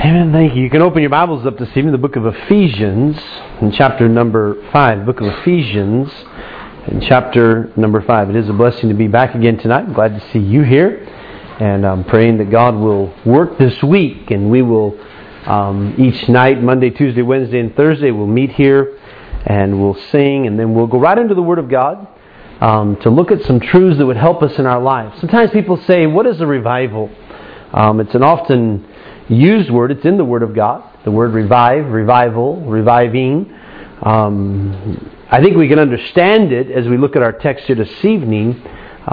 Amen. Thank you. You can open your Bibles up this evening, the book of Ephesians, in chapter number 5. The book of Ephesians, in chapter number 5. It is a blessing to be back again tonight. I'm glad to see you here. And I'm praying that God will work this week. And we will, each night, Monday, Tuesday, Wednesday, and Thursday, we'll meet here and we'll sing. And then we'll go right into the Word of God to look at some truths that would help us in our lives. Sometimes people say, what is a revival? It's an often used word. It's in the Word of God. The word revive, revival, reviving. I think we can understand it as we look at our text here this evening.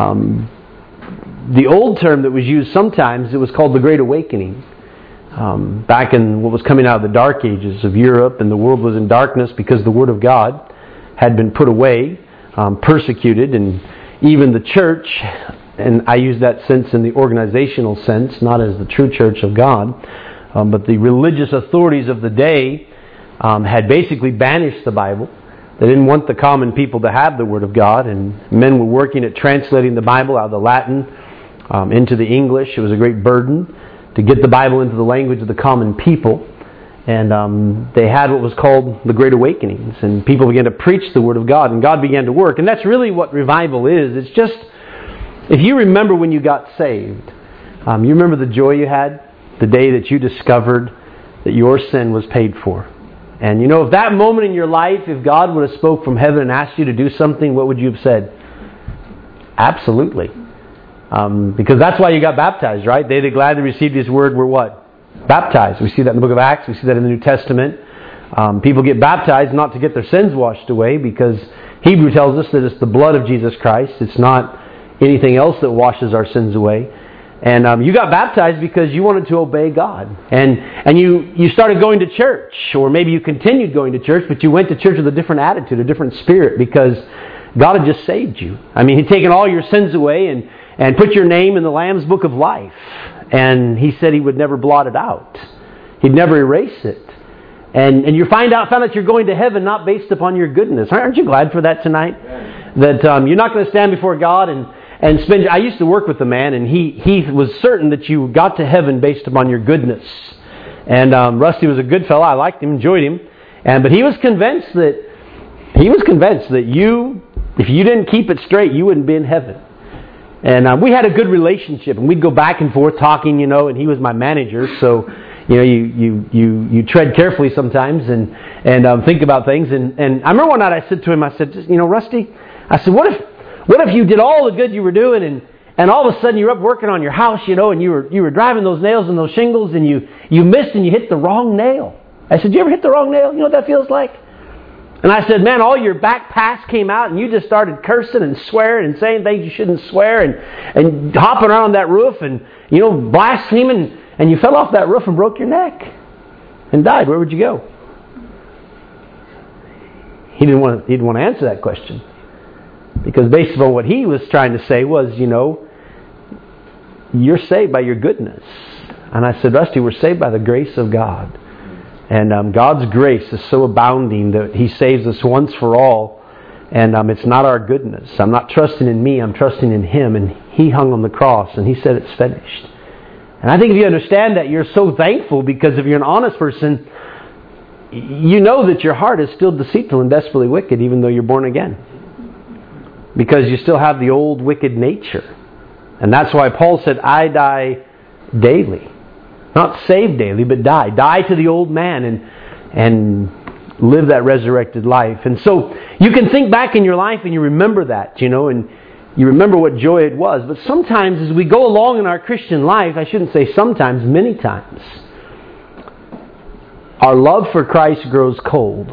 The old term that was used sometimes, it was called the Great Awakening. Back in what was coming out of the Dark Ages of Europe, and the world was in darkness because the Word of God had been put away, persecuted, and even the church, and I use that sense in the organizational sense, not as the true church of God, but the religious authorities of the day had basically banished the Bible. They didn't want the common people to have the Word of God, and men were working at translating the Bible out of the Latin into the English. It was a great burden to get the Bible into the language of the common people. And they had what was called the Great Awakenings, and people began to preach the Word of God, and God began to work. And that's really what revival is. It's just, if you remember when you got saved, you remember the joy you had the day that you discovered that your sin was paid for. And you know, if that moment in your life, if God would have spoke from heaven and asked you to do something, what would you have said? Absolutely. Because that's why you got baptized, right? They that gladly received His word were what? Baptized. We see that in the book of Acts. We see that in the New Testament. People get baptized not to get their sins washed away, because Hebrew tells us that it's the blood of Jesus Christ. It's not anything else that washes our sins away. And you got baptized because you wanted to obey God. And you started going to church, or maybe you continued going to church, but you went to church with a different attitude, a different spirit, because God had just saved you. I mean, He'd taken all your sins away and put your name in the Lamb's Book of Life. And He said He would never blot it out. He'd never erase it. And you found out you're going to heaven not based upon your goodness. Aren't you glad for that tonight? That you're not going to stand before God and spend... I used to work with a man, and he was certain that you got to heaven based upon your goodness. And Rusty was a good fellow. I liked him, enjoyed him. But he was convinced that you, if you didn't keep it straight, you wouldn't be in heaven. And we had a good relationship, and we'd go back and forth talking, and he was my manager, so you tread carefully sometimes and think about things. And I remember one night I said to him, I said, Rusty, I said, what if you did all the good you were doing, and all of a sudden you're up working on your house, and you were driving those nails and those shingles, and you missed and you hit the wrong nail. I said, you ever hit the wrong nail? You know what that feels like? And I said, man, all your back past came out, and you just started cursing and swearing and saying things you shouldn't swear, and hopping around that roof and, blaspheming, and you fell off that roof and broke your neck and died. Where would you go? He didn't want to answer that question, because based upon what he was trying to say was, you're saved by your goodness. And I said, Rusty, we're saved by the grace of God. And God's grace is so abounding that He saves us once for all. And it's not our goodness. I'm not trusting in me. I'm trusting in Him. And He hung on the cross and He said it's finished. And I think if you understand that, you're so thankful, because if you're an honest person, you know that your heart is still deceitful and desperately wicked, even though you're born again. Because you still have the old wicked nature. And that's why Paul said, I die daily. Not saved daily, but die. Die to the old man and live that resurrected life. And so you can think back in your life and you remember that, and you remember what joy it was. But sometimes as we go along in our Christian life, I shouldn't say sometimes, many times, our love for Christ grows cold.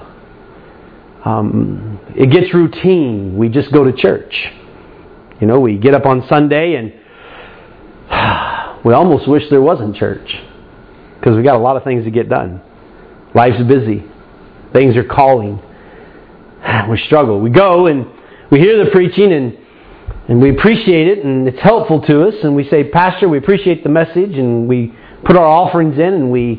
It gets routine. We just go to church. We get up on Sunday and we almost wish there wasn't church, because we got a lot of things to get done. Life's busy. Things are calling. We struggle. We go and we hear the preaching and we appreciate it, and it's helpful to us, and we say, Pastor, we appreciate the message, and we put our offerings in, and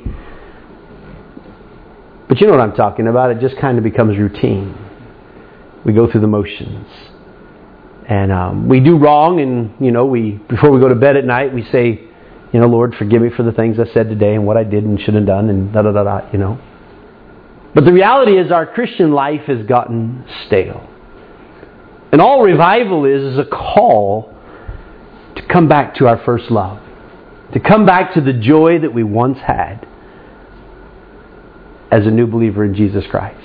but you know what I'm talking about. It just kind of becomes routine. We go through the motions. And we do wrong, and before we go to bed at night, we say, Lord, forgive me for the things I said today and what I did and should have done and da-da-da-da, But the reality is our Christian life has gotten stale. And all revival is a call to come back to our first love. To come back to the joy that we once had as a new believer in Jesus Christ.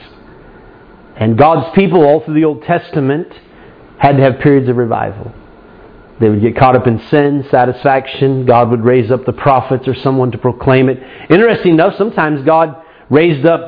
And God's people all through the Old Testament had to have periods of revival. They would get caught up in sin, satisfaction. God would raise up the prophets or someone to proclaim it. Interesting enough, sometimes God raised up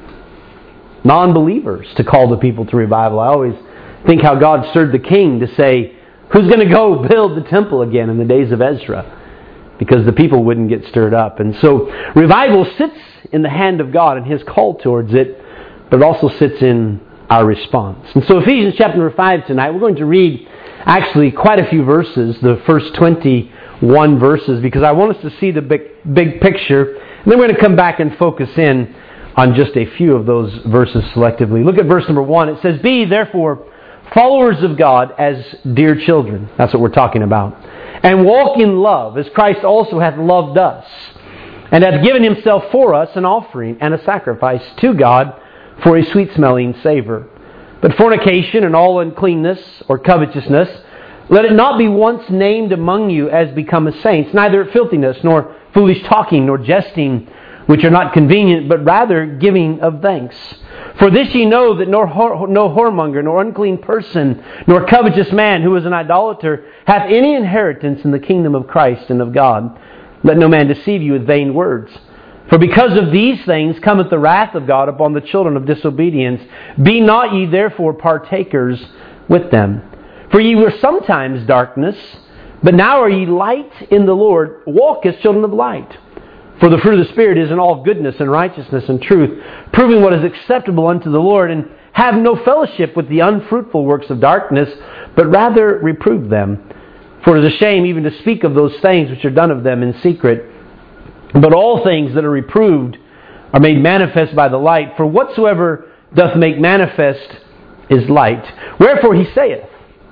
non-believers to call the people to revival. I always think how God stirred the king to say, who's going to go build the temple again in the days of Ezra? Because the people wouldn't get stirred up. And so revival sits in the hand of God and His call towards it, but it also sits in our response. And so Ephesians chapter number 5 tonight, we're going to read actually quite a few verses, the first 21 verses, because I want us to see the big picture. And then we're going to come back and focus in on just a few of those verses selectively. Look at verse number 1. It says, "Be therefore followers of God as dear children." That's what we're talking about. "And walk in love, as Christ also hath loved us, and hath given Himself for us an offering and a sacrifice to God for a sweet-smelling savour. But fornication and all uncleanness or covetousness, let it not be once named among you as becometh saints, neither filthiness, nor foolish talking, nor jesting, which are not convenient, but rather giving of thanks. For this ye know, that no whoremonger, nor unclean person, nor covetous man who is an idolater, hath any inheritance in the kingdom of Christ and of God. Let no man deceive you with vain words. For because of these things cometh the wrath of God upon the children of disobedience. Be not ye therefore partakers with them. For ye were sometimes darkness, but now are ye light in the Lord. Walk as children of light. For the fruit of the Spirit is in all goodness and righteousness and truth, proving what is acceptable unto the Lord, and have no fellowship with the unfruitful works of darkness, but rather reprove them. For it is a shame even to speak of those things which are done of them in secret. But all things that are reproved are made manifest by the light. For whatsoever doth make manifest is light. Wherefore He saith,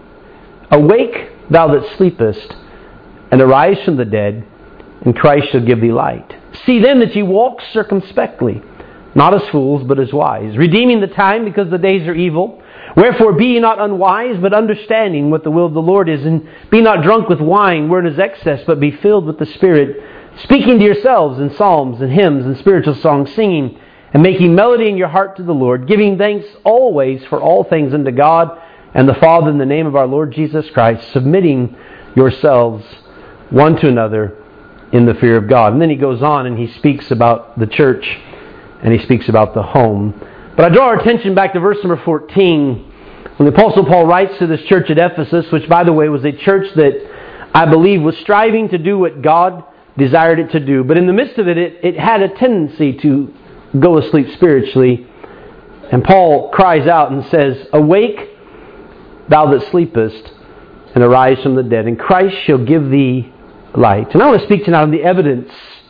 Awake, thou that sleepest, and arise from the dead, and Christ shall give thee light. See then that ye walk circumspectly, not as fools, but as wise, redeeming the time, because the days are evil. Wherefore be ye not unwise, but understanding what the will of the Lord is, and be not drunk with wine, wherein is excess, but be filled with the Spirit, speaking to yourselves in psalms and hymns and spiritual songs, singing and making melody in your heart to the Lord, giving thanks always for all things unto God and the Father in the name of our Lord Jesus Christ, submitting yourselves one to another in the fear of God. And then he goes on and he speaks about the church and he speaks about the home. But I draw our attention back to verse number 14 when the Apostle Paul writes to this church at Ephesus, which by the way was a church that I believe was striving to do what God desired it to do. But in the midst of it, it had a tendency to go asleep spiritually. And Paul cries out and says, Awake, thou that sleepest, and arise from the dead, and Christ shall give thee light. And I want to speak tonight on the evidence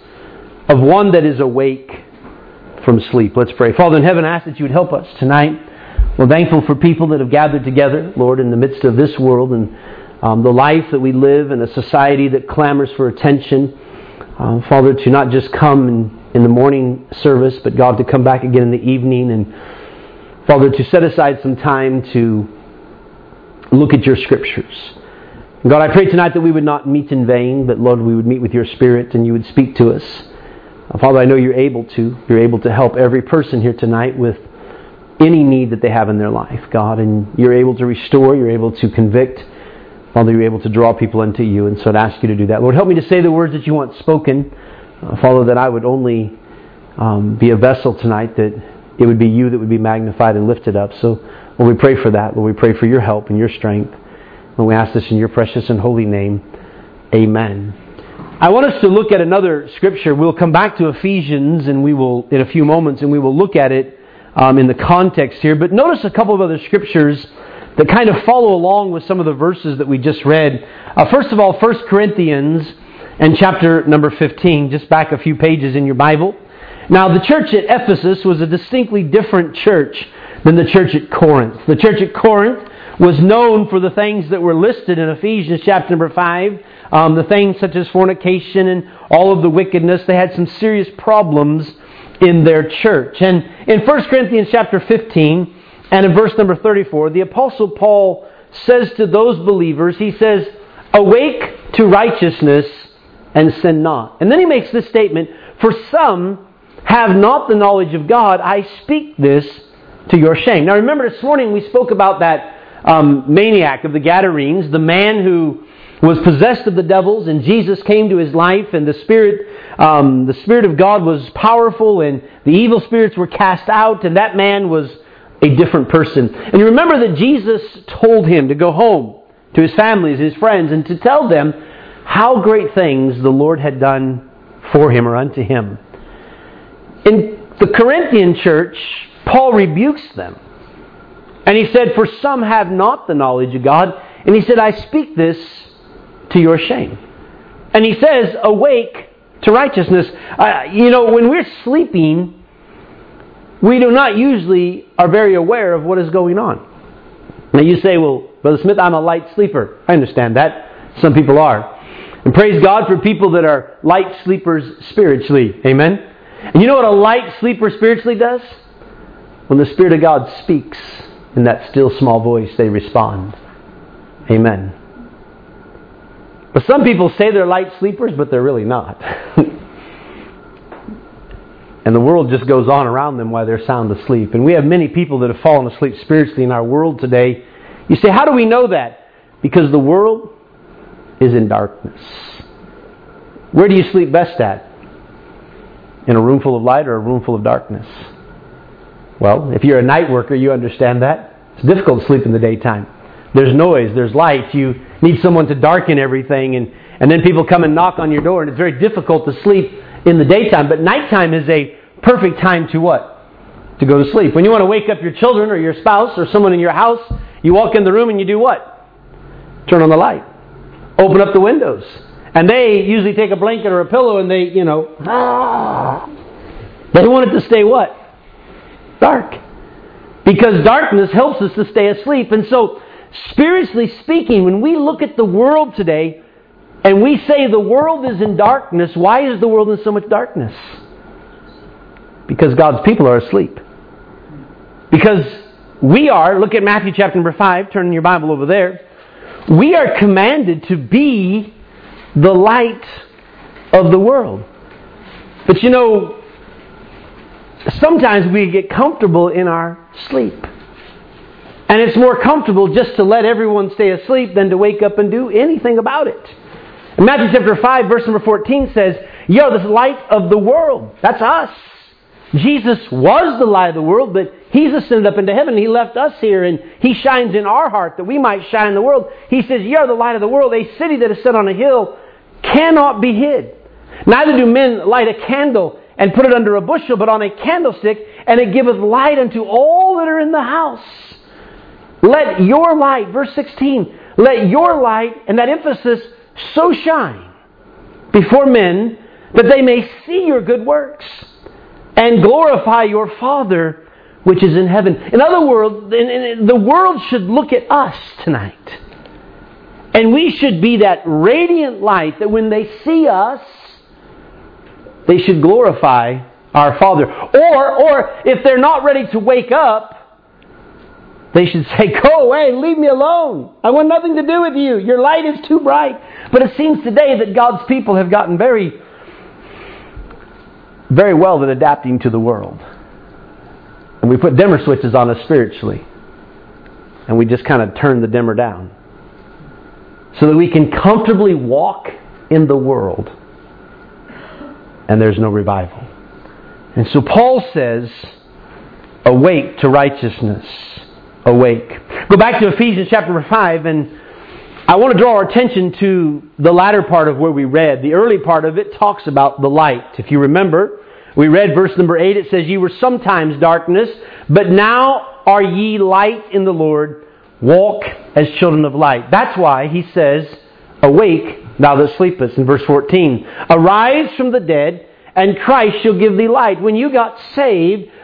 of one that is awake from sleep. Let's pray. Father in heaven, I ask that you would help us tonight. We're thankful for people that have gathered together, Lord, in the midst of this world and the life that we live in, a society that clamors for attention. Father, to not just come in the morning service, but God, to come back again in the evening. And Father, to set aside some time to look at your Scriptures. God, I pray tonight that we would not meet in vain, but Lord, we would meet with your Spirit and you would speak to us. Father, I know you're able to. You're able to help every person here tonight with any need that they have in their life, God. And you're able to restore, you're able to convict. Father, you're able to draw people unto you. And so I'd ask you to do that. Lord, help me to say the words that you want spoken. Father, that I would only be a vessel tonight, that it would be you that would be magnified and lifted up. So Lord, we pray for that. Lord, we pray for your help and your strength. And we ask this in your precious and holy name. Amen. I want us to look at another scripture. We'll come back to Ephesians and we will, in a few moments, and we will look at it in the context here. But notice a couple of other scriptures that kind of follow along with some of the verses that we just read. First of all, 1 Corinthians and chapter number 15, just back a few pages in your Bible. Now, the church at Ephesus was a distinctly different church than the church at Corinth. The church at Corinth was known for the things that were listed in Ephesians chapter number 5. The things such as fornication and all of the wickedness. They had some serious problems in their church. And in 1 Corinthians chapter 15 and in verse number 34, the Apostle Paul says to those believers, he says, "Awake to righteousness and sin not." And then he makes this statement, "For some have not the knowledge of God. I speak this to your shame." Now remember, this morning we spoke about that maniac of the Gadarenes, the man who was possessed of the devils, and Jesus came to his life, and the Spirit of God was powerful, and the evil spirits were cast out, and that man was a different person. And you remember that Jesus told him to go home to his families, his friends, and to tell them how great things the Lord had done for him or unto him. In the Corinthian church, Paul rebukes them. And he said, "For some have not the knowledge of God." And he said, "I speak this to your shame." And he says, "Awake to righteousness." When we're sleeping, we do not usually are very aware of what is going on. Now you say, "Well, Brother Smith, I'm a light sleeper." I understand that. Some people are. And praise God for people that are light sleepers spiritually. Amen? And you know what a light sleeper spiritually does? When the Spirit of God speaks in that still small voice, they respond. Amen. But some people say they're light sleepers, but they're really not. And the world just goes on around them while they're sound asleep. And we have many people that have fallen asleep spiritually in our world today. You say, how do we know that? Because the world is in darkness. Where do you sleep best at? In a room full of light or a room full of darkness? Well, if you're a night worker, you understand that. It's difficult to sleep in the daytime. There's noise, there's light. You need someone to darken everything, and then people come and knock on your door, and it's very difficult to sleep in the daytime. But nighttime is a perfect time to what? To go to sleep. When you want to wake up your children or your spouse or someone in your house, you walk in the room and you do what? Turn on the light. Open up the windows. And they usually take a blanket or a pillow and they, they want it to stay what? Dark. Because darkness helps us to stay asleep. And so, spiritually speaking, when we look at the world today and we say the world is in darkness, why is the world in so much darkness? Because God's people are asleep. Because we are, look at Matthew chapter number 5, turn in your Bible over there. We are commanded to be the light of the world. But sometimes we get comfortable in our sleep. And it's more comfortable just to let everyone stay asleep than to wake up and do anything about it. And Matthew chapter 5 verse number 14 says, "Ye are the light of the world." That's us. Jesus was the light of the world, but He's ascended up into heaven. He left us here, and He shines in our heart that we might shine in the world. He says, "Ye are the light of the world. A city that is set on a hill cannot be hid. Neither do men light a candle and put it under a bushel, but on a candlestick, and it giveth light unto all that are in the house. Let your light," verse 16, "let your light," and that emphasis, "so shine before men that they may see your good works and glorify your Father which is in heaven." In other words, the world should look at us tonight. And we should be that radiant light that when they see us, they should glorify our Father. Or if they're not ready to wake up, they should say, "Go away, leave me alone. I want nothing to do with you. Your light is too bright." But it seems today that God's people have gotten very, very well at adapting to the world. And we put dimmer switches on us spiritually. And we just kind of turn the dimmer down. So that we can comfortably walk in the world. And there's no revival. And so Paul says, "Awake to righteousness." Awake. Go back to Ephesians chapter 5, and I want to draw our attention to the latter part of where we read. The early part of it talks about the light. If you remember, we read verse number 8. It says, "Ye were sometimes darkness, but now are ye light in the Lord. Walk as children of light." That's why he says, "Awake, thou that sleepest," in verse 14. "Arise from the dead, and Christ shall give thee light." When you got saved,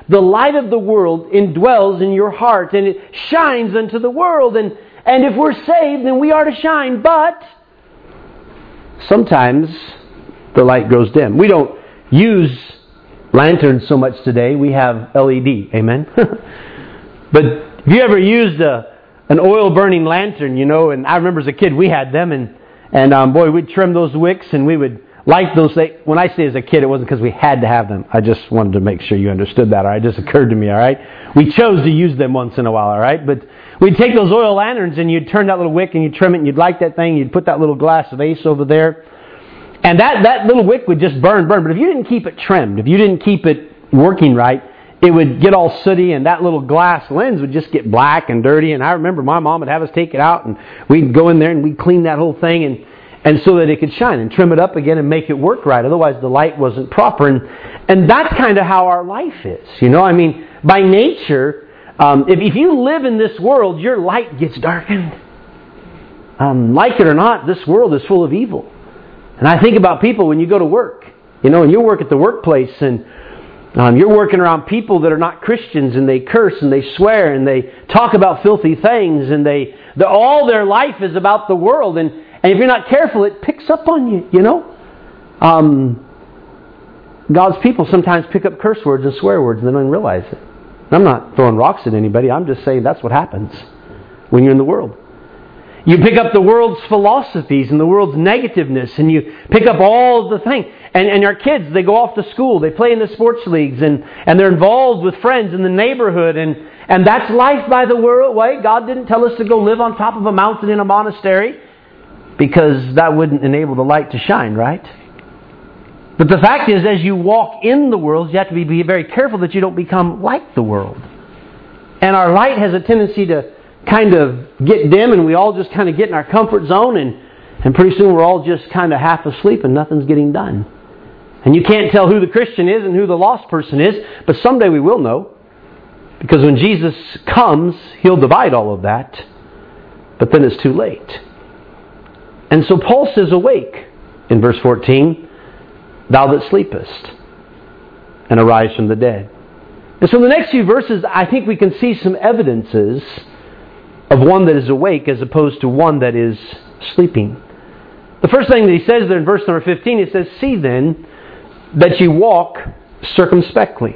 the light of the world indwells in your heart, and it shines unto the world. And if we're saved, then we are to shine. But sometimes the light grows dim. We don't use lanterns so much today. We have LED. Amen? But if you ever used an oil-burning lantern, and I remember as a kid we had them, and boy, we'd trim those wicks and we would light those things. When I say as a kid, it wasn't because we had to have them. I just wanted to make sure you understood that, all right? It just occurred to me, all right? We chose to use them once in a while, all right? But we'd take those oil lanterns and you'd turn that little wick and you'd trim it and you'd light that thing, you'd put that little glass vase over there, and that little wick would just burn. But if you didn't keep it trimmed, if you didn't keep it working right, it would get all sooty and that little glass lens would just get black and dirty. And I remember my mom would have us take it out and we'd go in there and we'd clean that whole thing and so that it could shine and trim it up again and make it work right. Otherwise the light wasn't proper. And that's kind of how our life is. By nature, if you live in this world, your light gets darkened. Like it or not, this world is full of evil. And I think about people when you go to work, and you work at the workplace and you're working around people that are not Christians, and they curse and they swear and they talk about filthy things, and all their life is about the world. And if you're not careful, it picks up on you. God's people sometimes pick up curse words and swear words and they don't even realize it. And I'm not throwing rocks at anybody. I'm just saying that's what happens when you're in the world. You pick up the world's philosophies and the world's negativeness, and you pick up all of the things. And our kids, they go off to school, they play in the sports leagues, and they're involved with friends in the neighborhood, and that's life by the world way. God didn't tell us to go live on top of a mountain in a monastery, because that wouldn't enable the light to shine, right? But the fact is, as you walk in the world, you have to be very careful that you don't become like the world. And our light has a tendency to kind of get dim, and we all just kind of get in our comfort zone, and pretty soon we're all just kind of half asleep and nothing's getting done. And you can't tell who the Christian is and who the lost person is, but someday we will know. Because when Jesus comes, He'll divide all of that. But then it's too late. And so Paul says, awake, in verse 14, thou that sleepest, and arise from the dead. And so in the next few verses, I think we can see some evidences of one that is awake as opposed to one that is sleeping. The first thing that he says there in verse number 15, he says, see then that ye walk circumspectly,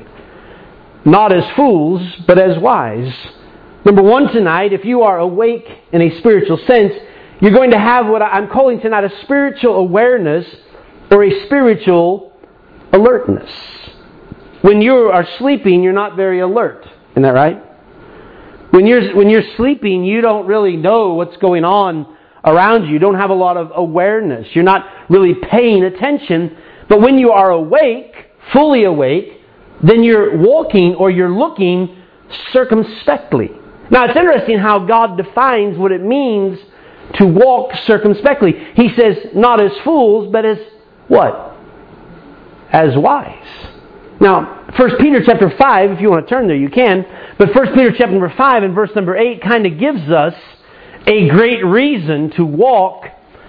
not as fools, but as wise. Number one tonight, if you are awake in a spiritual sense, you're going to have what I'm calling tonight a spiritual awareness or a spiritual alertness. When you are sleeping, you're not very alert. Isn't that right? When you're sleeping, you don't really know what's going on around you. You don't have a lot of awareness. You're not really paying attention. But when you are awake, fully awake, then you're walking or you're looking circumspectly. Now, it's interesting how God defines what it means to walk circumspectly. He says, not as fools, but as what? As wise. Now, 1 Peter chapter 5, if you want to turn there, you can. But 1 Peter chapter number 5 and verse number 8 kind of gives us a great reason to walk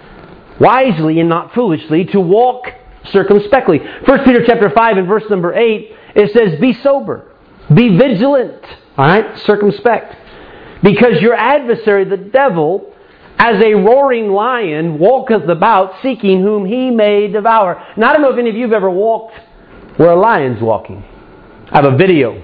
wisely and not foolishly, to walk circumspectly. 1 Peter chapter 5 and verse number 8, it says, be sober, be vigilant, all right, circumspect. Because your adversary, the devil, as a roaring lion, walketh about, seeking whom he may devour. Now, I don't know if any of you have ever walked where a lion's walking. I have a video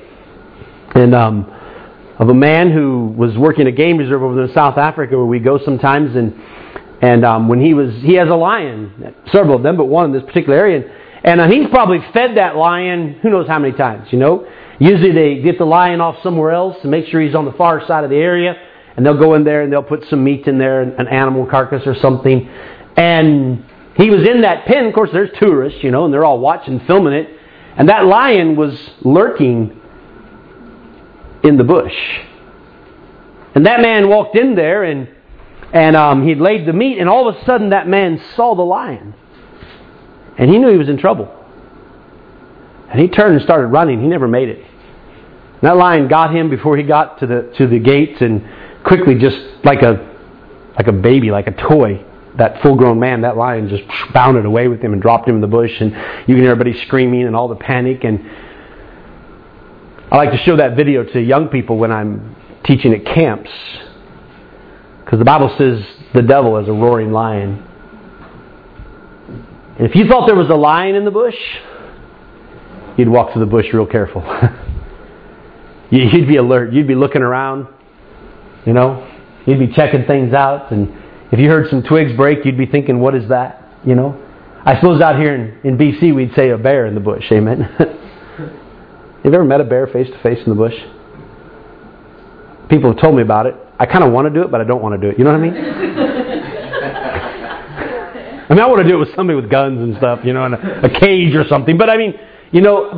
of a man who was working a game reserve over in South Africa where we go sometimes, and when he has a lion, several of them, but one in this particular area, and he's probably fed that lion who knows how many times, Usually they get the lion off somewhere else to make sure he's on the far side of the area, and they'll go in there and they'll put some meat in there, an animal carcass or something. And he was in that pen. Of course, there's tourists, and they're all watching, filming it. And that lion was lurking in the bush. And that man walked in there and he'd laid the meat, and all of a sudden that man saw the lion. And he knew he was in trouble. And he turned and started running. He never made it. And that lion got him before he got to the gates, and quickly, just like a baby, like a toy, that full-grown man, that lion just bounded away with him and dropped him in the bush, and you can hear everybody screaming and all the panic. And I like to show that video to young people when I'm teaching at camps. Because the Bible says the devil is a roaring lion. And if you thought there was a lion in the bush, you'd walk through the bush real careful. You'd be alert. You'd be looking around. You know, you'd be checking things out. And if you heard some twigs break, you'd be thinking, what is that? You know, I suppose out here in BC we'd say a bear in the bush. Amen. You've ever met a bear face to face in the bush? People have told me about it. I kind of want to do it, but I don't want to do it. You know what I mean? I want to do it with somebody with guns and stuff, you know, in a cage or something. But I mean, you know,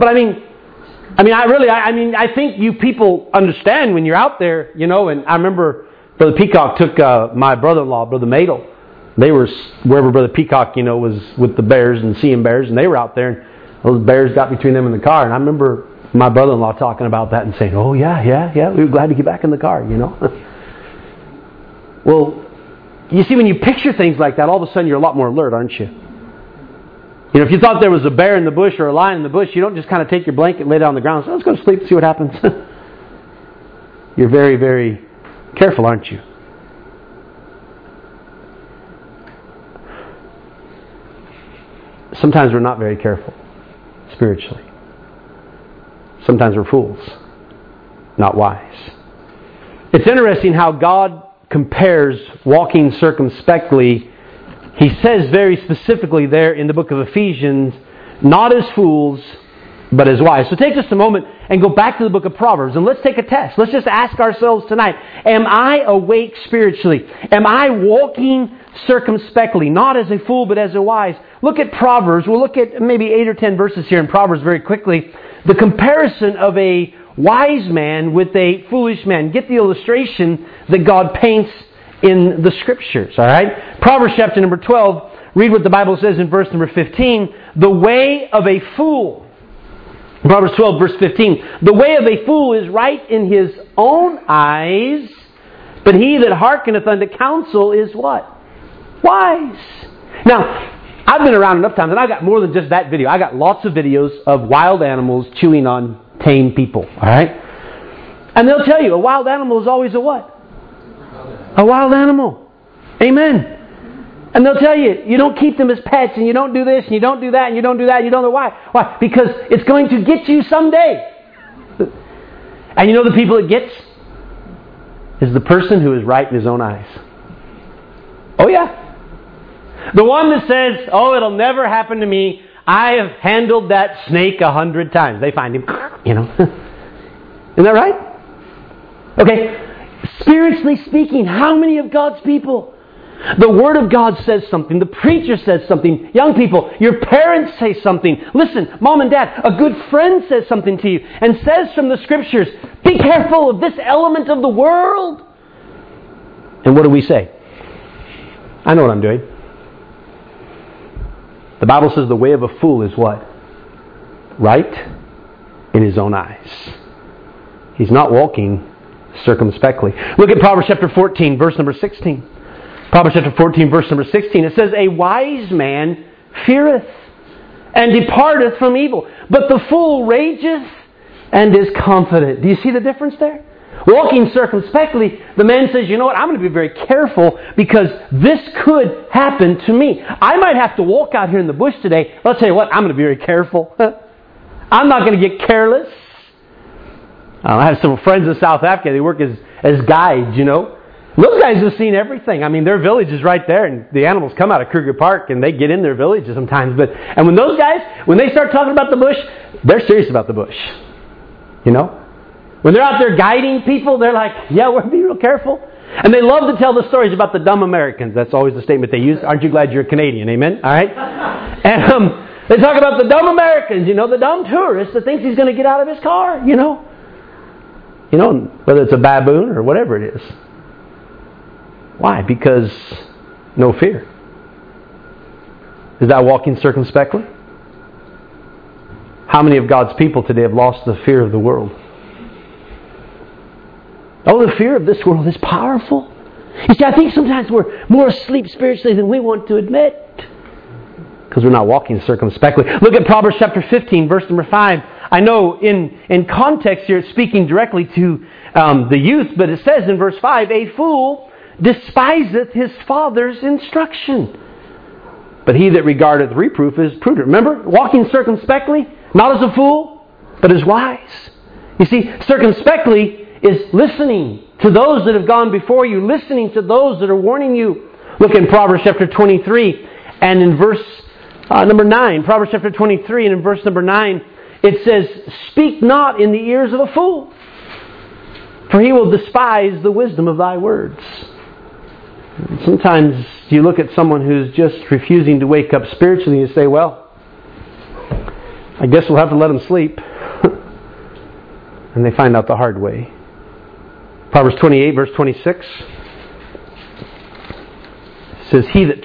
I think you people understand when you're out there, you know. And I remember Brother Peacock took my brother-in-law, Brother Madel. They were wherever Brother Peacock, you know, was with the bears and seeing bears, and they were out there, and those bears got between them and the car. And I remember my brother-in-law talking about that and saying, "Oh yeah, we were glad to get back in the car," you know. Well, you see, when you picture things like that, all of a sudden you're a lot more alert, aren't you? You know, if you thought there was a bear in the bush or a lion in the bush, you don't just kind of take your blanket and lay it on the ground and say, let's go to sleep and see what happens. You're very, very careful, aren't you? Sometimes we're not very careful spiritually. Sometimes we're fools, not wise. It's interesting how God compares walking circumspectly. He says very specifically there in the book of Ephesians, not as fools, but as wise. So take just a moment and go back to the book of Proverbs, and let's take a test. Let's just ask ourselves tonight, am I awake spiritually? Am I walking circumspectly, not as a fool, but as a wise? Look at Proverbs. We'll look at maybe 8 or 10 verses here in Proverbs very quickly. The comparison of a wise man with a foolish man. Get the illustration that God paints in the Scriptures, all right? Proverbs chapter number 12, read what the Bible says in verse number 15. The way of a fool, Proverbs 12, verse 15. The way of a fool is right in his own eyes, but he that hearkeneth unto counsel is what? Wise. Now, I've been around enough times, and I've got more than just that video. I got lots of videos of wild animals chewing on tame people, all right? And they'll tell you, a wild animal is always a what? A wild animal. Amen. And they'll tell you, you don't keep them as pets, and you don't do this, and you don't do that, and you don't do that, and you don't know why. Why? Because it's going to get you someday. And you know the people it gets? Is the person who is right in his own eyes. Oh yeah. The one that says, oh, it'll never happen to me. I have handled that snake 100 times. They find him, you know. Isn't that right? Okay. Spiritually speaking, how many of God's people? The Word of God says something. The preacher says something. Young people, your parents say something. Listen, Mom and Dad, a good friend says something to you and says from the Scriptures, be careful of this element of the world. And what do we say? I know what I'm doing. The Bible says the way of a fool is what? Right in his own eyes. He's not walking circumspectly. Look at Proverbs chapter 14, verse number 16. Proverbs chapter 14, verse number 16. It says, a wise man feareth and departeth from evil, but the fool rageth and is confident. Do you see the difference there? Walking circumspectly, the man says, you know what, I'm going to be very careful because this could happen to me. I might have to walk out here in the bush today. I'll tell you what, I'm going to be very careful. I'm not going to get careless. I have some friends in South Africa. They work as guides, you know. Those guys have seen everything. I mean, their village is right there, and the animals come out of Kruger Park, and they get in their villages sometimes. And when those guys, when they start talking about the bush, they're serious about the bush. You know? When they're out there guiding people, they're like, yeah, we're being real careful. And they love to tell the stories about the dumb Americans. That's always the statement they use. Aren't you glad you're a Canadian? Amen? All right? And they talk about the dumb Americans, you know, the dumb tourist that thinks he's going to get out of his car, you know. You know, whether it's a baboon or whatever it is. Why? Because no fear. Is that walking circumspectly? How many of God's people today have lost the fear of the world? Oh, the fear of this world is powerful. You see, I think sometimes we're more asleep spiritually than we want to admit. Because we're not walking circumspectly. Look at Proverbs chapter 15, verse number 5. I know in context here it's speaking directly to the youth, but it says in verse 5, a fool despiseth his father's instruction, but he that regardeth reproof is prudent. Remember, walking circumspectly, not as a fool, but as wise. You see, circumspectly is listening to those that have gone before you, listening to those that are warning you. Look in Proverbs chapter 23 and in verse number 9. Proverbs chapter 23 and in verse number 9, it says, speak not in the ears of a fool, for he will despise the wisdom of thy words. Sometimes you look at someone who's just refusing to wake up spiritually and you say, well, I guess we'll have to let them sleep. And they find out the hard way. Proverbs 28 verse 26 says, He that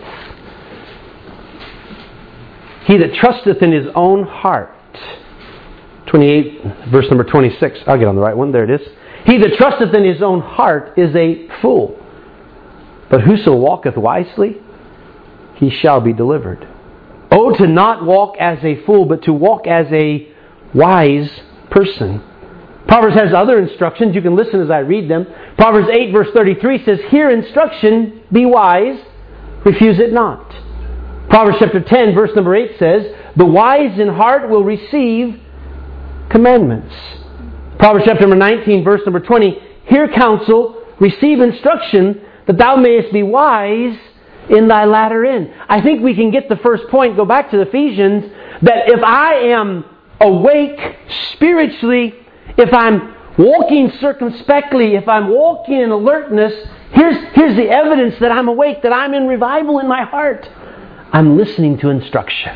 trusteth in his own heart. 28 verse number 26. I'll get on the right one. There it is. He that trusteth in his own heart is a fool, but whoso walketh wisely, he shall be delivered. Oh, to not walk as a fool, but to walk as a wise person. Proverbs has other instructions. You can listen as I read them. Proverbs 8 verse 33 says, hear instruction, be wise, refuse it not. Proverbs chapter 10 verse number 8 says, the wise in heart will receive commandments. Proverbs chapter number 19 verse number 20, hear counsel, receive instruction, that thou mayest be wise in thy latter end. I think we can get the first point, go back to Ephesians, that if I am awake spiritually, if I'm walking circumspectly, if I'm walking in alertness, here's the evidence that I'm awake, that I'm in revival in my heart. I'm listening to instruction.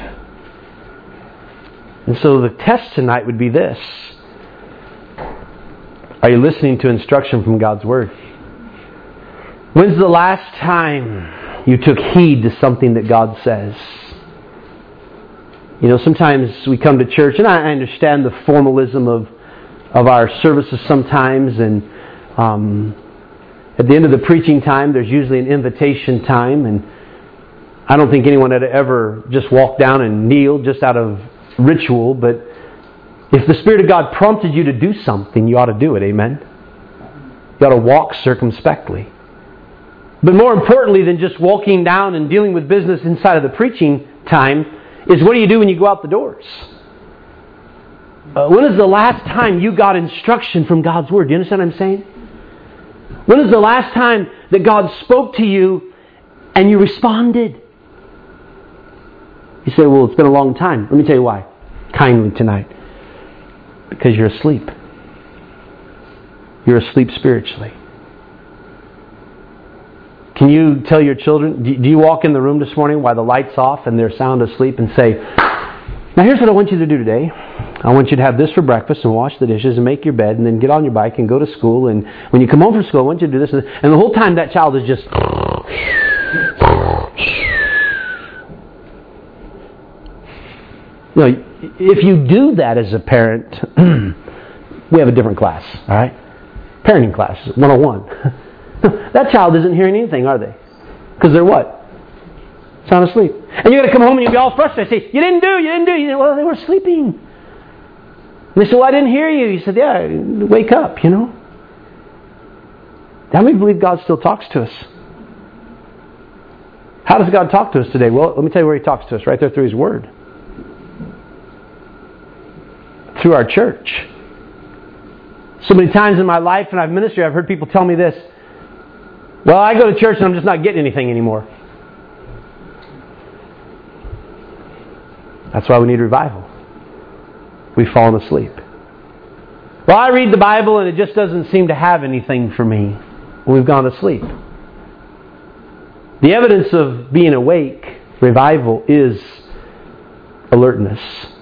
And so the test tonight would be this. Are you listening to instruction from God's Word? When's the last time you took heed to something that God says? You know, sometimes we come to church, and I understand the formalism of our services sometimes, and at the end of the preaching time, there's usually an invitation time, and I don't think anyone had ever just walked down and kneel just out of ritual, but if the Spirit of God prompted you to do something, you ought to do it, amen? You ought to walk circumspectly. But more importantly than just walking down and dealing with business inside of the preaching time is, what do you do when you go out the doors? When is the last time you got instruction from God's Word? Do you understand what I'm saying? When is the last time that God spoke to you and you responded? You say, well, it's been a long time. Let me tell you why. Kindly tonight. Because you're asleep. You're asleep spiritually. Can you tell your children, do you walk in the room this morning while the light's off and they're sound asleep and say, now here's what I want you to do today. I want you to have this for breakfast and wash the dishes and make your bed and then get on your bike and go to school, and when you come home from school I want you to do this. And the whole time that child is just... You know, if you do that as a parent, we have a different class, all right? Parenting class, 101. That child isn't hearing anything, are they? Because they're what? Sound asleep. And you're going to come home and you'll be all frustrated. Say, you didn't do. You say, well, they were sleeping. And they said, well, I didn't hear you. You said, yeah, wake up, you know. How many believe God still talks to us? How does God talk to us today? Well, let me tell you where He talks to us. Right there through His Word. Through our church. So many times in my life and I've ministered, I've heard people tell me this. Well, I go to church and I'm just not getting anything anymore. That's why we need revival. We've fallen asleep. Well, I read the Bible and it just doesn't seem to have anything for me. We've gone to sleep. The evidence of being awake, revival, is alertness.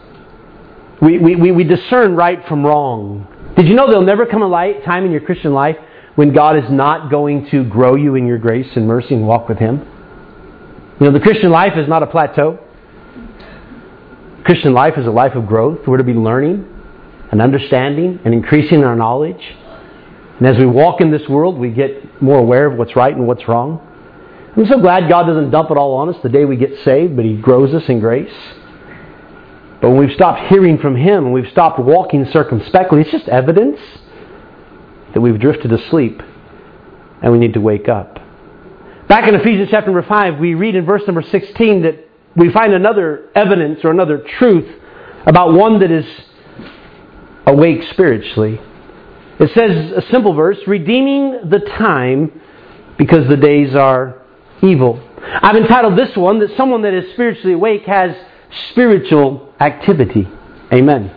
We discern right from wrong. Did you know there'll never come a time in your Christian life when God is not going to grow you in your grace and mercy and walk with Him? You know, the Christian life is not a plateau. Christian life is a life of growth. We're to be learning and understanding and increasing our knowledge. And as we walk in this world, we get more aware of what's right and what's wrong. I'm so glad God doesn't dump it all on us the day we get saved, but He grows us in grace. But when we've stopped hearing from Him and we've stopped walking circumspectly, it's just evidence that we've drifted asleep and we need to wake up. Back in Ephesians chapter number 5, we read in verse number 16 that we find another evidence or another truth about one that is awake spiritually. It says, a simple verse, redeeming the time because the days are evil. I've entitled this one that someone that is spiritually awake has spiritual activity. Amen.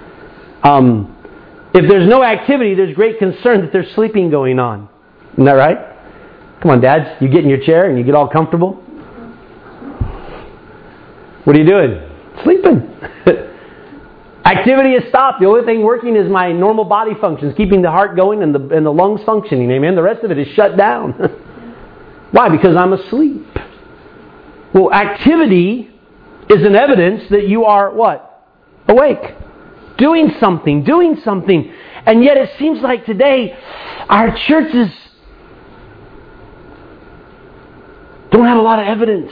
If there's no activity, there's great concern that there's sleeping going on. Isn't that right? Come on, dads. You get in your chair and you get all comfortable. What are you doing? Sleeping. Activity is stopped. The only thing working is my normal body functions, keeping the heart going and the lungs functioning. Amen. The rest of it is shut down. Why? Because I'm asleep. Well, activity is an evidence that you are what? Awake. Doing something. And yet it seems like today our churches don't have a lot of evidence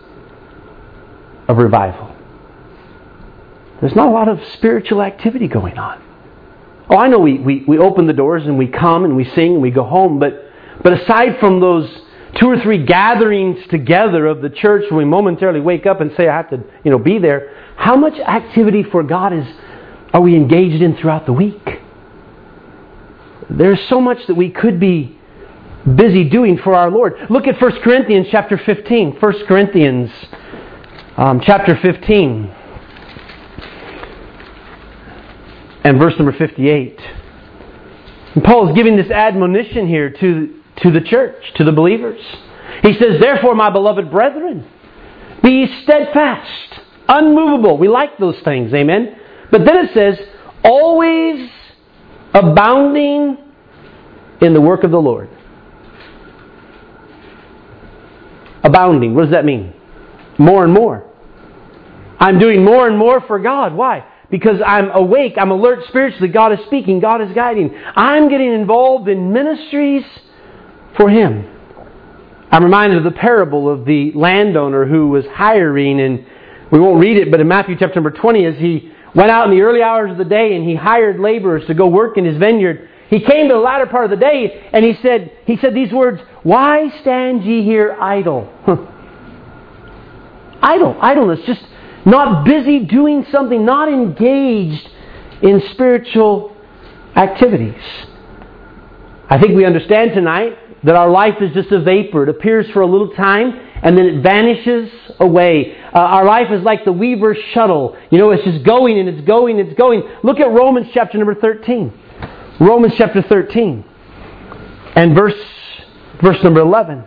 of revival. There's not a lot of spiritual activity going on. Oh, I know we open the doors and we come and we sing and we go home, but aside from those 2 or 3 gatherings together of the church when we momentarily wake up and say, I have to be there, how much activity for God are we engaged in throughout the week? There's so much that we could be busy doing for our Lord. Look at 1 Corinthians chapter 15. 1 Corinthians chapter 15. And verse number 58. And Paul is giving this admonition here to the church, to the believers. He says, therefore, my beloved brethren, be ye steadfast, unmovable. We like those things, amen? But then it says, always abounding in the work of the Lord. Abounding, what does that mean? More and more. I'm doing more and more for God. Why? Because I'm awake, I'm alert spiritually. God is speaking, God is guiding. I'm getting involved in ministries for Him. I'm reminded of the parable of the landowner who was hiring, and we won't read it, but in Matthew chapter number 20, as he went out in the early hours of the day and he hired laborers to go work in his vineyard, he came to the latter part of the day and he said these words, why stand ye here idle? Idleness, just not busy doing something, not engaged in spiritual activities. I think we understand tonight that our life is just a vapor. It appears for a little time and then it vanishes away. Our life is like the Weaver's shuttle. It's just going and it's going and it's going. Look at Romans chapter number 13. Romans chapter 13 and verse number 11.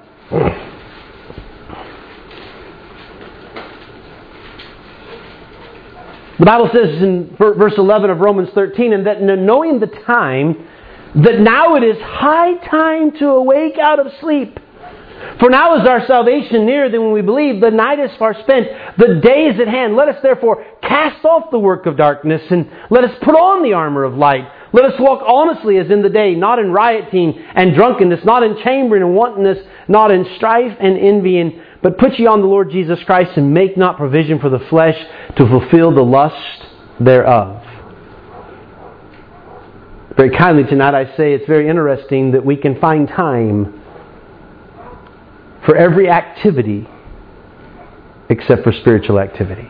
The Bible says in verse 11 of Romans 13, and that knowing the time, that now it is high time to awake out of sleep. For now is our salvation nearer than when we believe. The night is far spent. The day is at hand. Let us therefore cast off the work of darkness and let us put on the armor of light. Let us walk honestly as in the day, not in rioting and drunkenness, not in chambering and wantonness, not in strife and envying, but put ye on the Lord Jesus Christ and make not provision for the flesh to fulfill the lust thereof. Very kindly tonight I say it's very interesting that we can find time for every activity except for spiritual activity.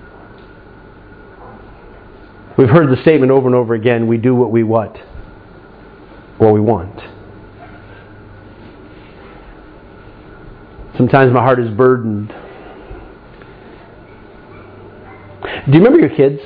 We've heard the statement over and over again, we do what we want. Sometimes my heart is burdened. Do you remember your kids?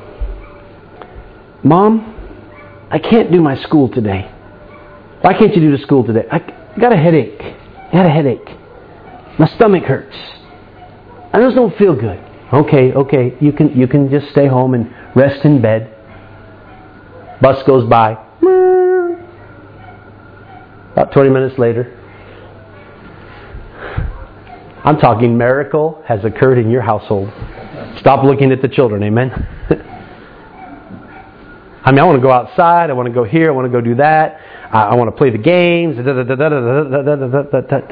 Mom, I can't do my school today. Why can't you do the school today? I got a headache. I had a headache. My stomach hurts. I just don't feel good. Okay. You can just stay home and rest in bed. Bus goes by. About 20 minutes later. I'm talking miracle has occurred in your household. Stop looking at the children, amen? I want to go outside, I want to go here, I want to go do that, I want to play the games,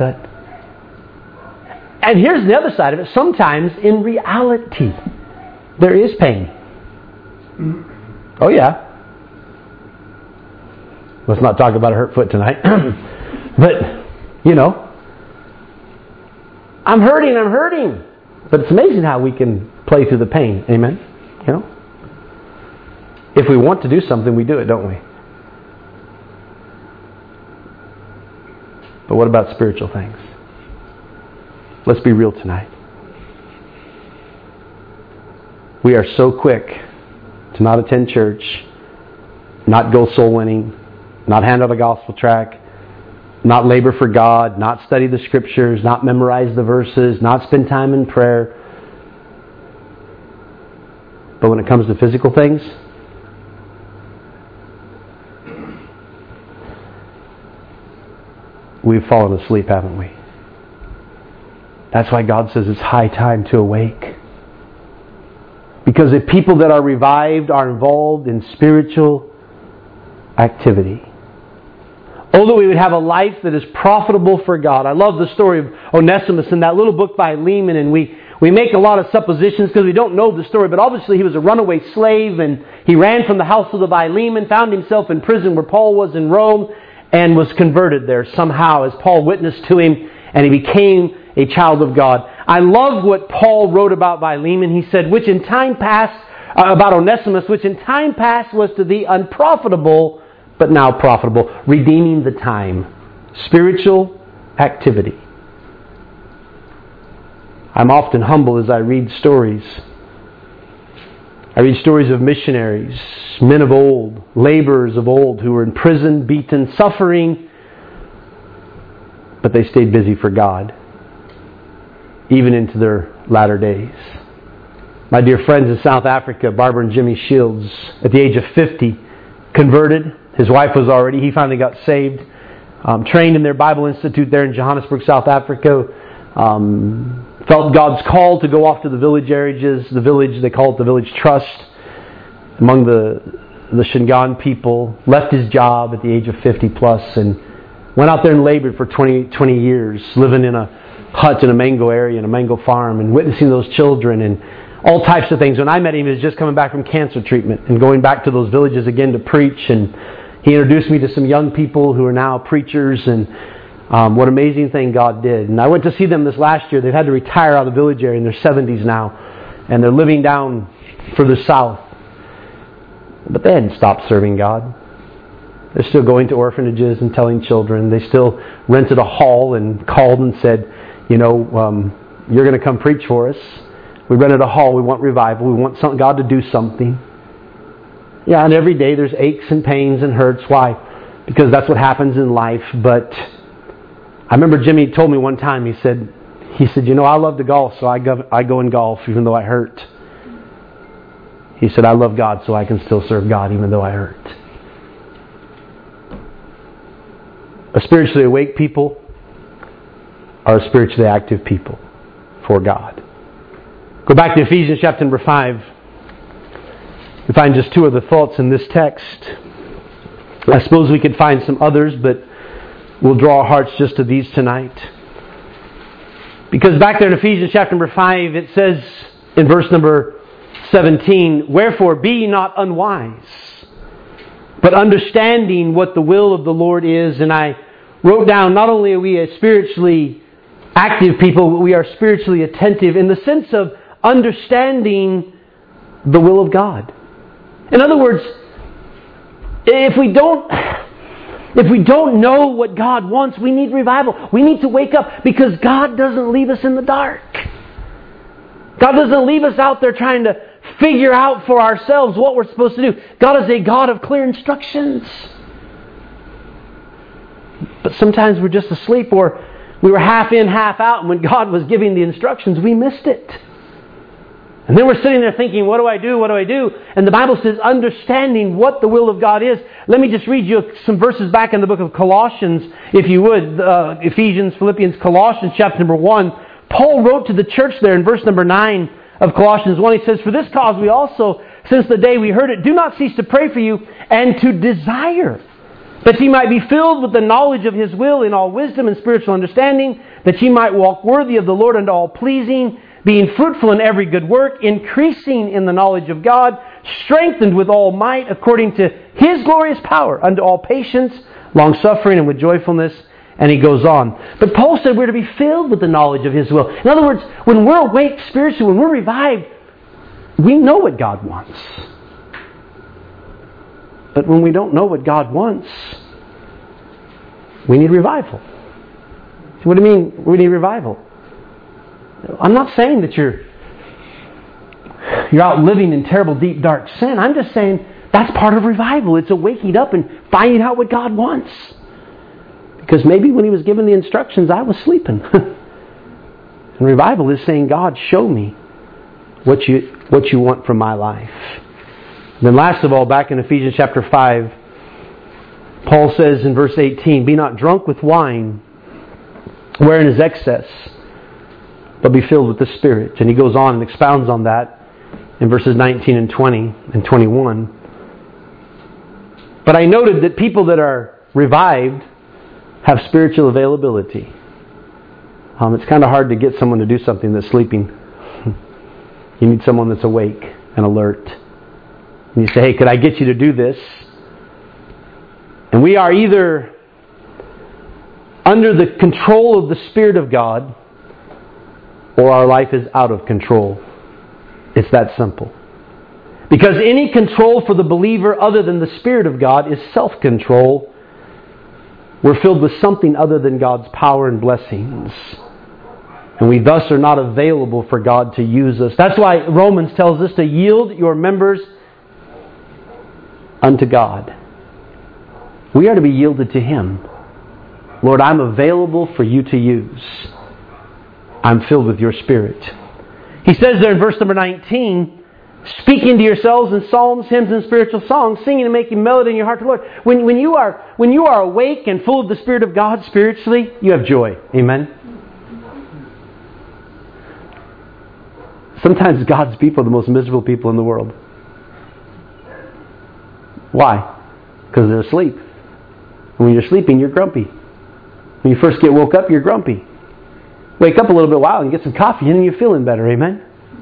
And here's the other side of it. Sometimes, in reality, There is pain. Oh yeah. Let's not talk about a hurt foot tonight. But, I'm hurting. But it's amazing how we can play through the pain. Amen? If we want to do something, we do it, don't we? But what about spiritual things? Let's be real tonight. We are so quick to not attend church, not go soul winning, not hand out a gospel tract, not labor for God, not study the scriptures, not memorize the verses, not spend time in prayer. But when it comes to physical things, we've fallen asleep, haven't we? That's why God says it's high time to awake. Because the people that are revived are involved in spiritual activity. Oh, that we would have a life that is profitable for God. I love the story of Onesimus in that little book by Lehman, and we make a lot of suppositions because we don't know the story, but obviously he was a runaway slave, and he ran from the house of the Philemon, found himself in prison where Paul was in Rome, and was converted there somehow as Paul witnessed to him, and he became a child of God. I love what Paul wrote about Philemon. He said, which in time past, about Onesimus, which in time past was to thee unprofitable, but now profitable, redeeming the time. Spiritual activity. I'm often humbled as I read stories. I read stories of missionaries, men of old, laborers of old who were in prison, beaten, suffering, but they stayed busy for God, even into their latter days. My dear friends in South Africa, Barbara and Jimmy Shields, at the age of 50, converted. His wife was already, he finally got saved. Trained in their Bible Institute there in Johannesburg, South Africa. Felt God's call to go off to the village areas, the village, they call it the village trust, among the Shingan people. Left his job at the age of 50 plus and went out there and labored for 20 years, living in a hut in a mango area, in a mango farm, and witnessing those children and all types of things. When I met him, he was just coming back from cancer treatment and going back to those villages again to preach. And he introduced me to some young people who are now preachers, and what an amazing thing God did. And I went to see them this last year. They've had to retire out of the village area in their 70s now, and they're living down further south. But they hadn't stopped serving God. They're still going to orphanages and telling children. They still rented a hall and called and said, you're going to come preach for us. We rented a hall. We want revival. We want God to do something. Yeah, and every day there's aches and pains and hurts. Why? Because that's what happens in life. But I remember Jimmy told me one time, he said, I love to golf, so I go and golf even though I hurt. He said, I love God, so I can still serve God even though I hurt. A spiritually awake people are a spiritually active people for God. Go back to Ephesians chapter number 5. We find just two other thoughts in this text. I suppose we could find some others, but we'll draw our hearts just to these tonight. Because back there in Ephesians chapter number 5, it says in verse number 17, wherefore be ye not unwise, but understanding what the will of the Lord is. And I wrote down, not only are we a spiritually active people, but we are spiritually attentive in the sense of understanding the will of God. In other words, if we don't know what God wants, we need revival. We need to wake up, because God doesn't leave us in the dark. God doesn't leave us out there trying to figure out for ourselves what we're supposed to do. God is a God of clear instructions. But sometimes we're just asleep, or we were half in, half out, and when God was giving the instructions, we missed it. And then we're sitting there thinking, what do I do? What do I do? And the Bible says, understanding what the will of God is. Let me just read you some verses back in the book of Colossians, if you would. Ephesians, Philippians, Colossians, chapter number 1. Paul wrote to the church there in verse number 9 of Colossians 1. He says, for this cause we also, since the day we heard it, do not cease to pray for you and to desire that ye might be filled with the knowledge of His will in all wisdom and spiritual understanding, that ye might walk worthy of the Lord unto all pleasing, being fruitful in every good work, increasing in the knowledge of God, strengthened with all might according to His glorious power, unto all patience, long-suffering, and with joyfulness. And he goes on. But Paul said we're to be filled with the knowledge of His will. In other words, when we're awake spiritually, when we're revived, we know what God wants. But when we don't know what God wants, we need revival. What do you mean we need revival? I'm not saying that you're out living in terrible, deep, dark sin. I'm just saying that's part of revival. It's a waking up and finding out what God wants. Because maybe when He was given the instructions, I was sleeping. And revival is saying, God, show me what you want from my life. And then last of all, back in Ephesians chapter 5, Paul says in verse 18, be not drunk with wine, wherein is excess, but be filled with the Spirit. And he goes on and expounds on that in verses 19 and 20 and 21. But I noted that people that are revived have spiritual availability. It's kind of hard to get someone to do something that's sleeping. You need someone that's awake and alert. And you say, hey, could I get you to do this? And we are either under the control of the Spirit of God, or our life is out of control. It's that simple. Because any control for the believer other than the Spirit of God is self-control. We're filled with something other than God's power and blessings. And we thus are not available for God to use us. That's why Romans tells us to yield your members unto God. We are to be yielded to Him. Lord, I'm available for you to use. I'm filled with your Spirit. He says there in verse number 19, speaking to yourselves in psalms, hymns, and spiritual songs, singing and making melody in your heart to the Lord. When you are awake and full of the Spirit of God spiritually, you have joy. Amen? Sometimes God's people are the most miserable people in the world. Why? Because they're asleep. When you're sleeping, you're grumpy. When you first get woke up, you're grumpy. Wake up a little bit while and get some coffee and you're feeling better. Amen?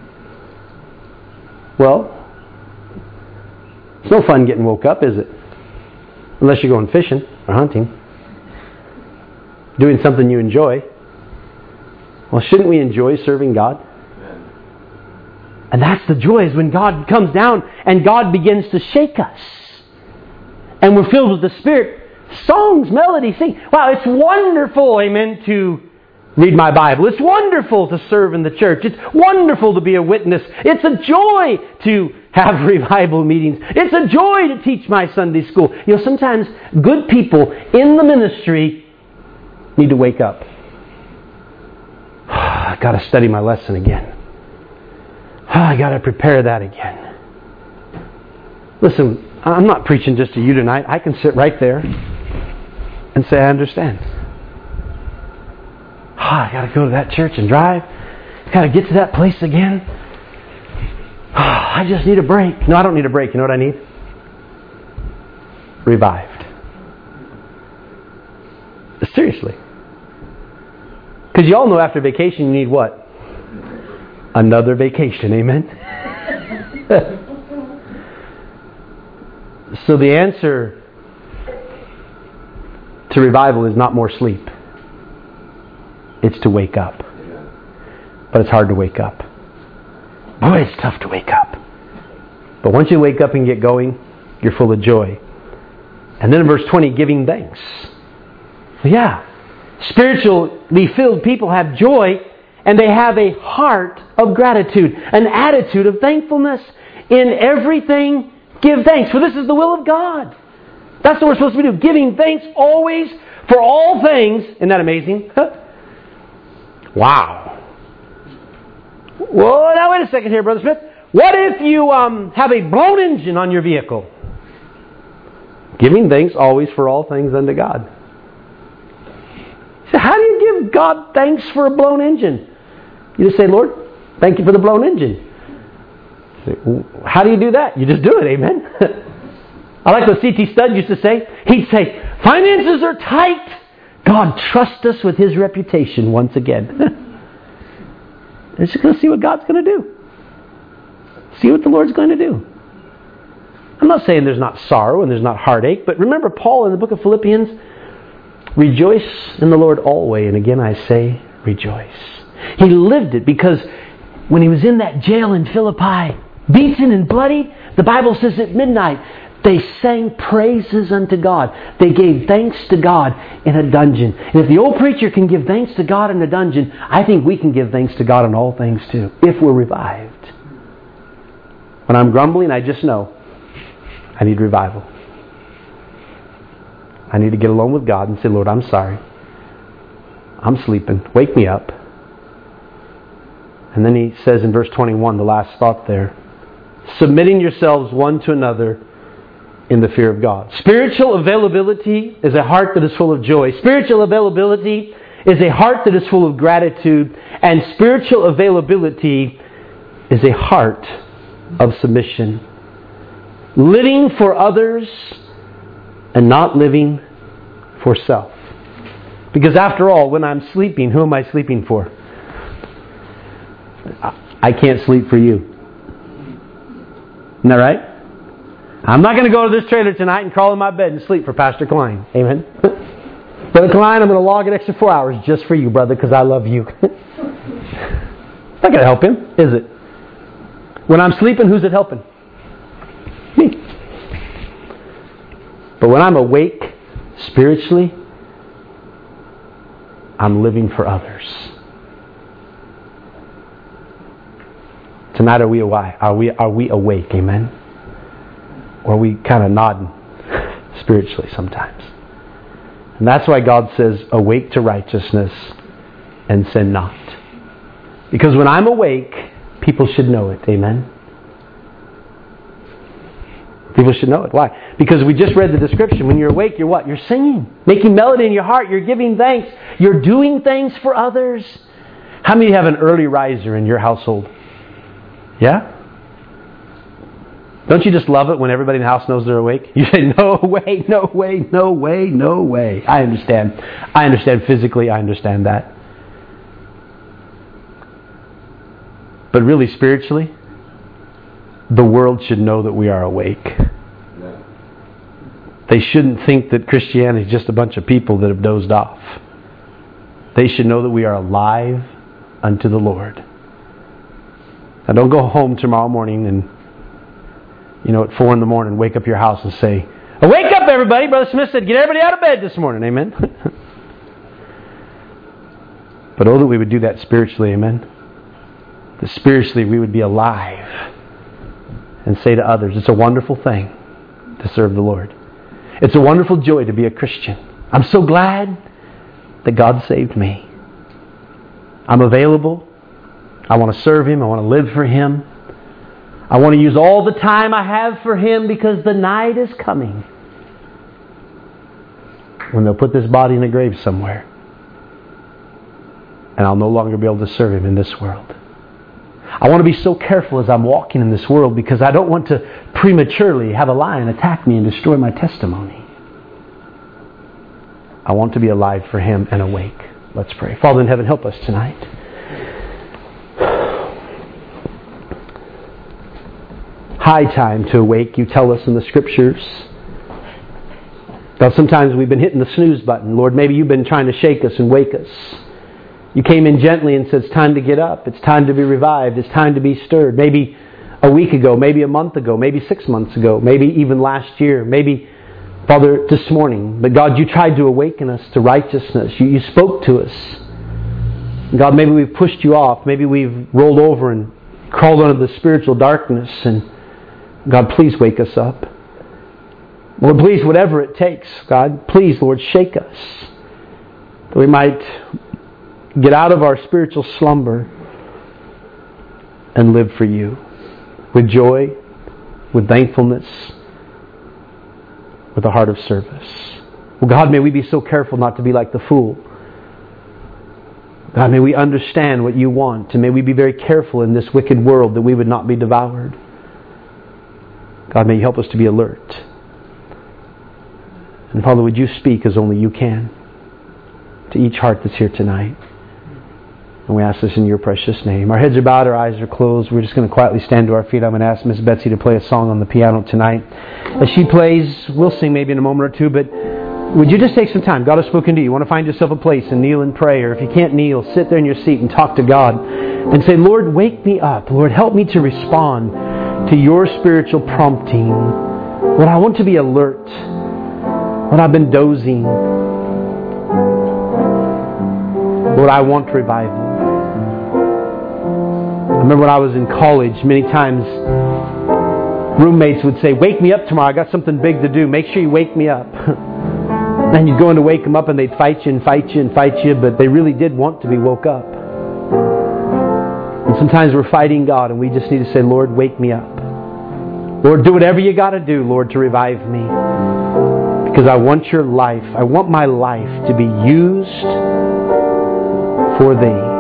Well, it's no fun getting woke up, is it? Unless you're going fishing or hunting. Doing something you enjoy. Well, shouldn't we enjoy serving God? And that's the joy, is when God comes down and God begins to shake us. And we're filled with the Spirit. Songs, melody, sing. Wow, it's wonderful, amen, to read my Bible. It's wonderful to serve in the church. It's wonderful to be a witness. It's a joy to have revival meetings. It's a joy to teach my Sunday school. You know, sometimes good people in the ministry need to wake up. I've got to study my lesson again. I got to prepare that again. Listen, I'm not preaching just to you tonight. I can sit right there and say, I understand. I got to go to that church and drive. Got to get to that place again. I just need a break. No, I don't need a break. You know what I need? Revived. Seriously. Because you all know after vacation you need what? Another vacation. Amen? So the answer to revival is not more sleep. It's to wake up. But it's hard to wake up. Boy, it's tough to wake up. But once you wake up and get going, you're full of joy. And then in verse 20, giving thanks. Yeah. Spiritually filled people have joy, and they have a heart of gratitude, an attitude of thankfulness. In everything, give thanks, for this is the will of God. That's what we're supposed to do. Giving thanks always for all things. Isn't that amazing? Wow. Well, now wait a second here, Brother Smith. What if you have a blown engine on your vehicle? Giving thanks always for all things unto God. So how do you give God thanks for a blown engine? You just say, Lord, thank you for the blown engine. How do you do that? You just do it, amen? I like what C.T. Studd used to say. He'd say, finances are tight. God, trust us with His reputation once again. It's just going to see what God's going to do. See what the Lord's going to do. I'm not saying there's not sorrow and there's not heartache, but remember Paul in the book of Philippians, rejoice in the Lord always, and again I say, rejoice. He lived it because when he was in that jail in Philippi, beaten and bloodied, the Bible says at midnight, they sang praises unto God. They gave thanks to God in a dungeon. And if the old preacher can give thanks to God in a dungeon, I think we can give thanks to God in all things too, if we're revived. When I'm grumbling, I just know I need revival. I need to get alone with God and say, Lord, I'm sorry. I'm sleeping. Wake me up. And then he says in verse 21, the last thought there, submitting yourselves one to another in the fear of God. Spiritual availability is a heart that is full of joy. Spiritual availability is a heart that is full of gratitude. And spiritual availability is a heart of submission. Living for others and not living for self. Because after all, when I'm sleeping, who am I sleeping for? I can't sleep for you. Isn't that right? I'm not going to go to this trailer tonight and crawl in my bed and sleep for Pastor Klein. Amen? Brother Klein, I'm going to log an extra 4 hours just for you, brother, because I love you. It's not going to help him, is it? When I'm sleeping, who's it helping? Me. But when I'm awake spiritually, I'm living for others. Tonight, are we awake? Amen? Or are we kind of nodding spiritually sometimes? And that's why God says, awake to righteousness and sin not. Because when I'm awake, people should know it. Amen? People should know it. Why? Because we just read the description. When you're awake, you're what? You're singing. Making melody in your heart. You're giving thanks. You're doing things for others. How many have an early riser in your household? Yeah? Don't you just love it when everybody in the house knows they're awake? You say, no way, no way, no way, no way. I understand. I understand physically. I understand that. But really spiritually, the world should know that we are awake. They shouldn't think that Christianity is just a bunch of people that have dozed off. They should know that we are alive unto the Lord. Now don't go home tomorrow morning and, at 4 a.m, wake up your house and say, oh, wake up everybody! Brother Smith said, get everybody out of bed this morning. Amen? But oh, that we would do that spiritually. Amen? That spiritually we would be alive and say to others, it's a wonderful thing to serve the Lord. It's a wonderful joy to be a Christian. I'm so glad that God saved me. I'm available. I want to serve Him. I want to live for Him. I want to use all the time I have for Him because the night is coming when they'll put this body in a grave somewhere and I'll no longer be able to serve Him in this world. I want to be so careful as I'm walking in this world because I don't want to prematurely have a lion attack me and destroy my testimony. I want to be alive for Him and awake. Let's pray. Father in heaven, help us tonight. High time to awake, you tell us in the Scriptures. Now sometimes we've been hitting the snooze button. Lord, maybe you've been trying to shake us and wake us. You came in gently and said, it's time to get up. It's time to be revived. It's time to be stirred. Maybe a week ago, maybe a month ago, maybe 6 months ago, maybe even last year, maybe, Father, this morning. But God, you tried to awaken us to righteousness. You spoke to us. God, maybe we've pushed you off. Maybe we've rolled over and crawled under the spiritual darkness. And God, please wake us up. Lord, please, whatever it takes, God, please, Lord, shake us. That we might get out of our spiritual slumber and live for you. With joy, with thankfulness, with a heart of service. Well, God, may we be so careful not to be like the fool. God, may we understand what you want, and may we be very careful in this wicked world that we would not be devoured. God, may you help us to be alert. And Father, would you speak as only you can to each heart that's here tonight. And we ask this in your precious name. Our heads are bowed, our eyes are closed. We're just going to quietly stand to our feet. I'm going to ask Miss Betsy to play a song on the piano tonight. As she plays, we'll sing maybe in a moment or two, but would you just take some time? God has spoken to you. You want to find yourself a place and kneel in prayer. If you can't kneel, sit there in your seat and talk to God. And say, Lord, wake me up. Lord, help me to respond to your spiritual prompting. Lord, I want to be alert. Lord, I've been dozing. Lord, I want revival. I remember when I was in college, many times roommates would say, wake me up tomorrow. I got something big to do. Make sure you wake me up. And you'd go in to wake them up and they'd fight you and fight you and fight you, but they really did want to be woke up. And sometimes we're fighting God and we just need to say, Lord, wake me up. Lord, do whatever you got to do, Lord, to revive me. Because I want your life. I want my life to be used for Thee.